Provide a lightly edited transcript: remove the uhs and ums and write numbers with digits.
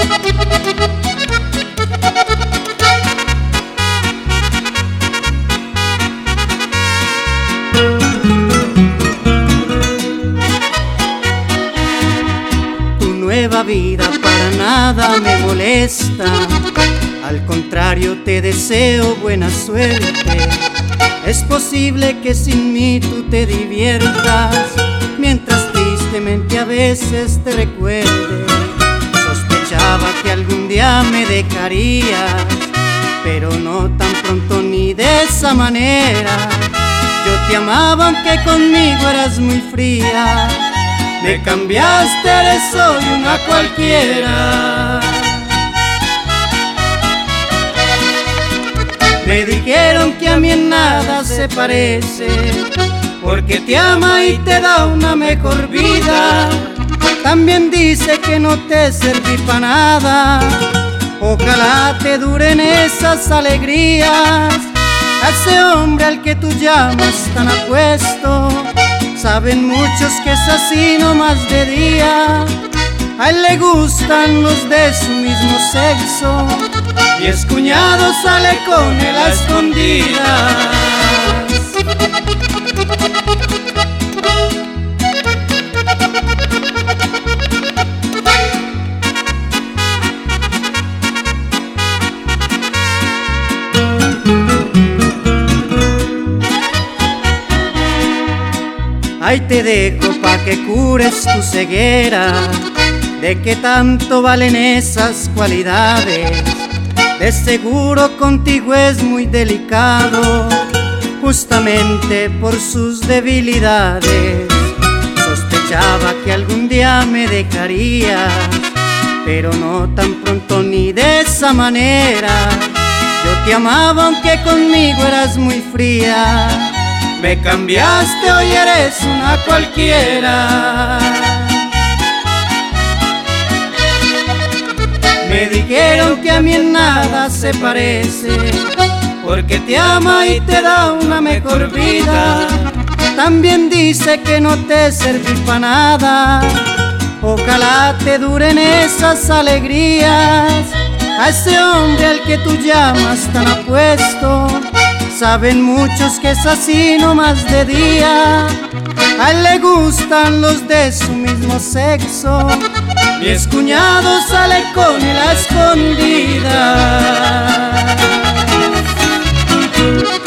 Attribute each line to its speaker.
Speaker 1: Tu nueva vida para nada me molesta, al contrario te deseo buena suerte. Es posible que sin mí tú te diviertas, mientras tristemente a veces te recuerde. Sospechaba que algún día me dejarías, pero no tan pronto ni de esa manera. Yo te amaba aunque conmigo eras muy fría. Me cambiaste, eres hoy una cualquiera. Me dijeron que a mí en nada se parece, porque te ama y te da una mejor vida. También dice que no te serví para nada. Ojalá te duren esas alegrías. A ese hombre al que tú llamas tan apuesto, saben muchos que es así no más de día. A él le gustan los de su mismo sexo, y es cuñado sale con él a escondidas. Ahí te dejo pa' que cures tu ceguera. ¿De qué tanto valen esas cualidades? De seguro contigo es muy delicado, justamente por sus debilidades. Sospechaba que algún día me dejarías, pero no tan pronto ni de esa manera. Yo te amaba aunque conmigo eras muy fría. Me cambiaste, hoy eres una cualquiera. Me dijeron que a mí en nada se parece, porque te ama y te da una mejor vida. También dice que no te serví para nada. Ojalá te duren esas alegrías. A ese hombre al que tú llamas tan apuesto, saben muchos que es así no más de día. A él le gustan los de su mismo sexo, mi excuñado sale con él a escondidas.